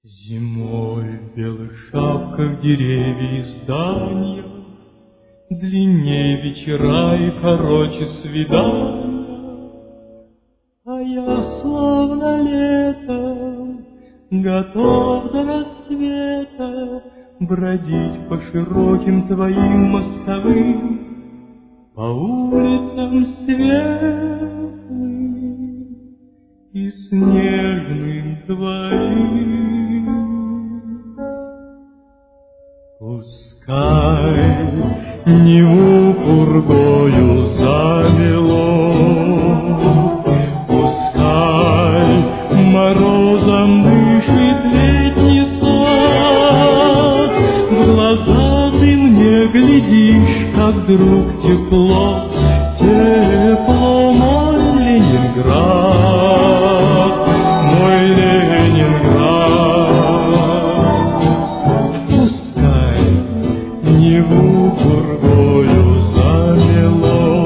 Зимой в белых шапках деревья и здания, длиннее вечера и короче свидания. А я словно летом готов до рассвета бродить по широким твоим мостовым, по улицам светлым и снежным твоим. Пускай Неву пургою замело, пускай морозом дышит летний сад, в глаза ты мне глядишь, как друг, тепло, тепло, мой Ленинград, мой Ленинград. Пускай Неву пургою замело,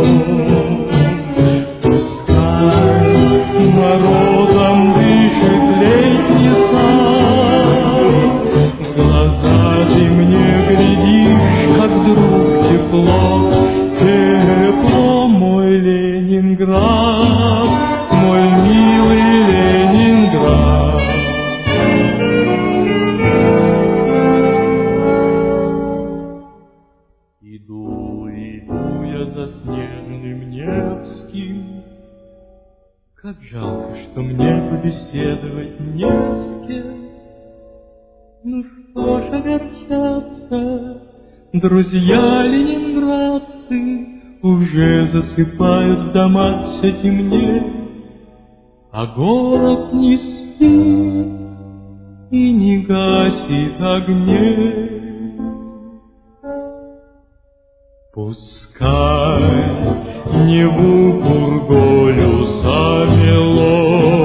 пускай морозом дышит летний сад, в глаза ты мне глядишь, как друг, тепло, тепло, мой Ленинград, мой милый Ленинград. Иду, иду я заснеженным Невским, как жалко, что мне побеседовать не с кем. Ну что ж огорчаться, друзья ленинградцы уже засыпают в дома все темнее, а город не спит и не гасит огней. Пускай Неву пургою замело,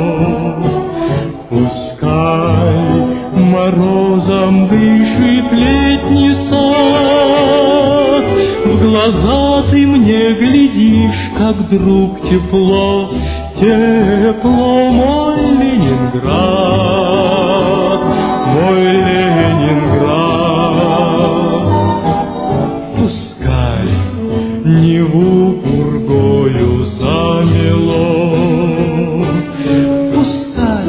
пускай морозом дышит летний сад, в глаза ты мне глядишь, как друг, тепло, тепло, мой Ленинград, мой Ленинград. Пускай Неву пургою замело, пускай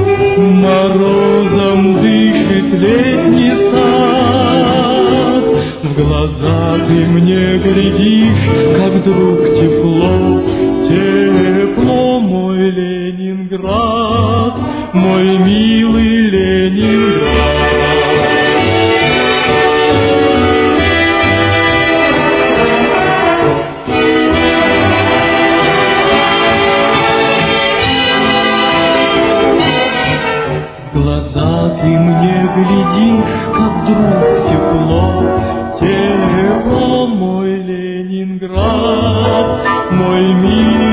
морозом дышит летний сад, в глаза ты мне глядишь, как друг, тепло, тепло, мой Ленинград, мой милый Ленинград. В глаза ты мне глядишь, как друг, тепло, тепло, мой Ленинград, мой мир.